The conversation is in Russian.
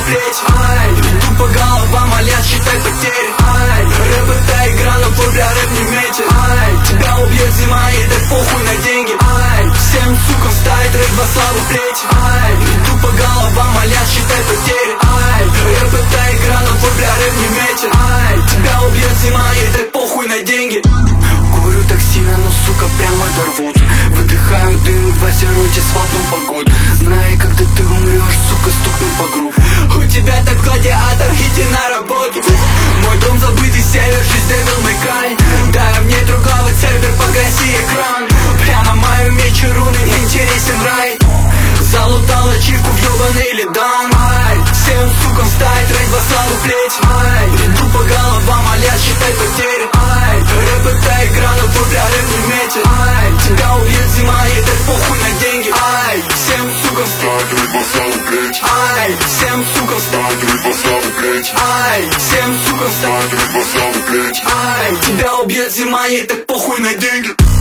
плечи. Ай, иду по головам, молясь, считай потери. Ай, рэп это игра, но твой бля рэп не метит. Ай, тебя убьет зима и дай похуй на деньги. Ай, всем сукам ставит рэп во славу плечи. Ай, иду по головам, молясь, считай потери. Ай, рэп это игра, но твой бля рэп не метит. Ай, тебя убьет зима и дай похуй на деньги. Курю так сильно, но сука прямо дорвут. Выдыхаю дым, глазируйте с ватном погоду. Знай, когда ты умрешь, сука, стукну по груб. У тебя так гладиатор, иди на работу. Мой дом забытый север, жизнь Devil May Cry. Дай мне другого сервер, погаси экран. Прямо мою меч и руны, не интересен рай. Залутала чивку в ёбаный лидан. Ай, всем сукам ставит рэп во славу плечи. Ай, иду по головам, молясь, считай потери. Ай, рэп это игра, но твой бля рэп не метит. Ай, тебя убьет зима и дай похуй на деньги. Ай, всем сукам ставит рэп во славу плечи. Ай, всем сукам ставит рэп во славу плечи. Ай, всем сукам ставит рэп во славу плечи. Ай, тебя убьет зима и дай похуй на деньги.